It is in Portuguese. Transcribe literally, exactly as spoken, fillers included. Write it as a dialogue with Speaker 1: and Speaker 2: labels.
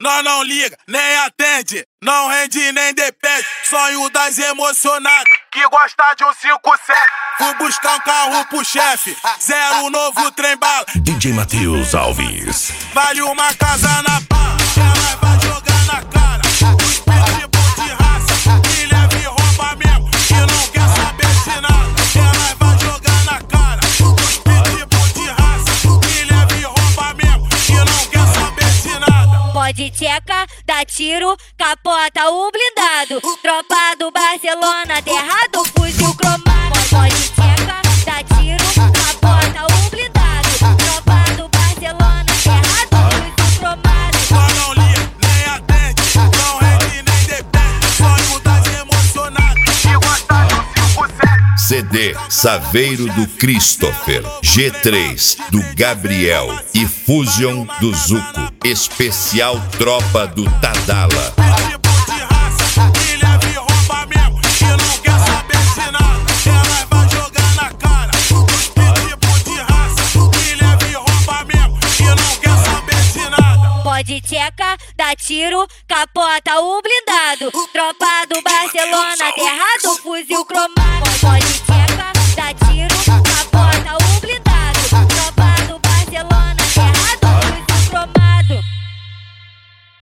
Speaker 1: nós não liga, nem atende. Não rende nem depende. Sonho das emocionadas que gosta de um cinco sete. Fui buscar um carro pro chefe, zero novo trem bala.
Speaker 2: D J Matheus Alves.
Speaker 1: Vale uma casa na barra, ela vai jogar na cara. Os pitbull de raça, que leva e rouba mesmo, que não quer saber de nada. Ela vai jogar na cara. Os pitbull de raça, que leva e rouba mesmo, que não quer saber de nada.
Speaker 3: Pode tcheca, dá tiro, capota o blindado. Tropa do Barcelona, terra do fuzil cromado. Pode tcheca, dá tiro, capota o blindado. Tropa do Barcelona, terra do fuzil cromado.
Speaker 1: Nós não liga, nem atende, não rende nem depende. Sonho das emocionadas que gosta do cinco sete.
Speaker 2: C D Saveiro do Christopher, G três do Gabriel e Fusion do Zuko. Especial Tropa do Tadala.
Speaker 1: Pitbull de raça, que leva e rouba mesmo, que não quer saber de nada. Ela vai jogar na cara. Os pitbull de raça, que leva e rouba mesmo, que não quer saber de nada.
Speaker 3: Pode tcheca, dá tiro, capota o blindado. Tropa do Barcelona, terra do fuzil cromado. Pode tcheca,